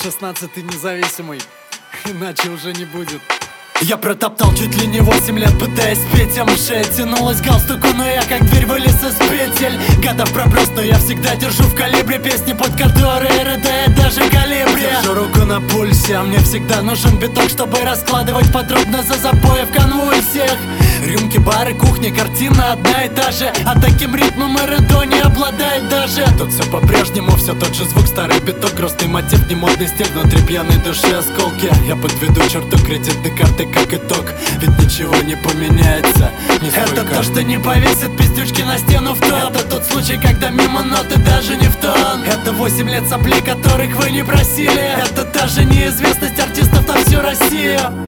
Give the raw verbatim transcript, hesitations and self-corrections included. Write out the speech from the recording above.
шестнадцатый независимый, иначе уже не будет. Я протоптал чуть ли не восемь лет, пытаясь спеть, а мышей тянулась к галстуку, но я как дверь вылез из петель. Годов проброс, но я всегда держу в калибре песни, под которые рыдает даже Колибри. Держу руку на пульсе, а мне всегда нужен биток, чтобы раскладывать подробно за запоя в конвульсиях. Рюмки, бары, кухня, картина одна и та же, а таким ритмом и Редо не обладает даже. Тут все по-прежнему, все тот же звук, старый биток, грустный мотив, не модный стиль, внутри пьяной души осколки. Я подведу черту кредитной карты как итог, ведь ничего не поменяется. Это то, что не повесит пиздючки на стену в топ. Это тот случай, когда мимо ноты даже не в тон. Это восемь лет соплей, которых вы не просили. Это даже неизвестность артистов на всю Россию.